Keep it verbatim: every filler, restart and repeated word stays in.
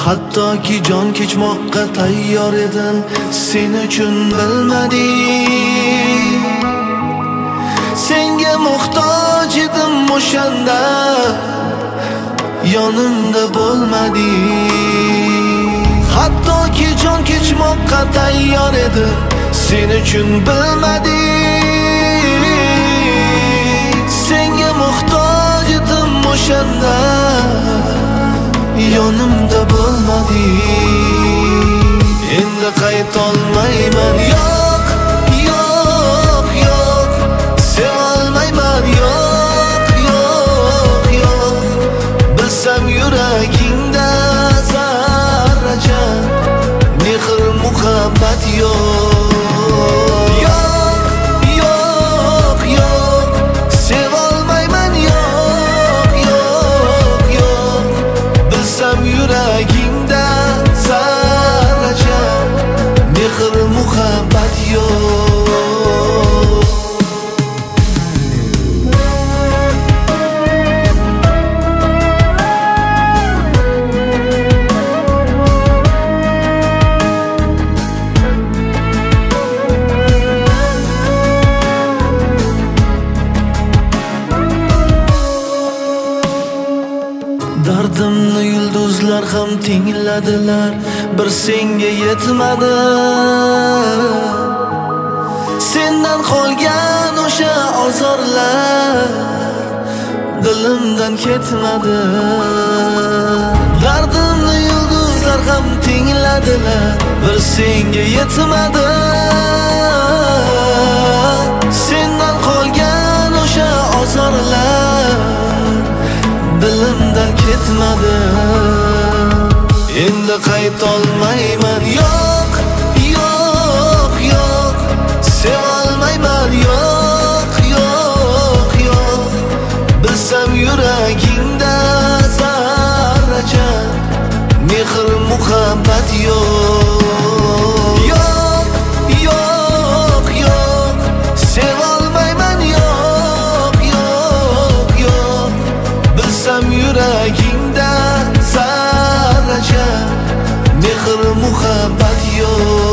Hattoki jon kechmoqqa tayyor edim, sen uchun bilmadim. Senga muhtoj edim o'shanda, yonimda bo'lmading. Hattoki jon kechmoqqa tayyor edim, sen uchun bilmadim. Senga muhtoj edim o'shanda, yonimda bo'lmading. Endi qaytolmayman, yo'q, yo'q, yo'q. Sevolmayman, yo'q, yo'q, yo'q. Bilsam yuragingda zarracha mehr muhabbat yo'q. Yo'q, yo'q, yo'q. Sevolmayman, yo'q, yo'q, yo'q. Bilsam yuragingda zarracha mehr muhabbat yo'q. Dardimni yulduzlar ham tingladilar, bir senga yetmadi. Sendan qolgan o'sha ozorlar dilimdan ketmadi. Dardimni yulduzlar ham tingladilar, bir senga yetmadi. Sendan qolgan o'sha ozorlar dilimdan ketmadi. Endi qaytolmayman, yo'q, yo'q, yo'q. Sevolmayman, yo'q, yo'q, yo'q. Bilsam yuragingda zarracha mehr muhabbat yo'q. Yo'q, yo'q, yo'q. Sevolmayman, yo'q, yo'q, yo'q. Bilsam yuragingda zarracha mehr muhabbat yo'q.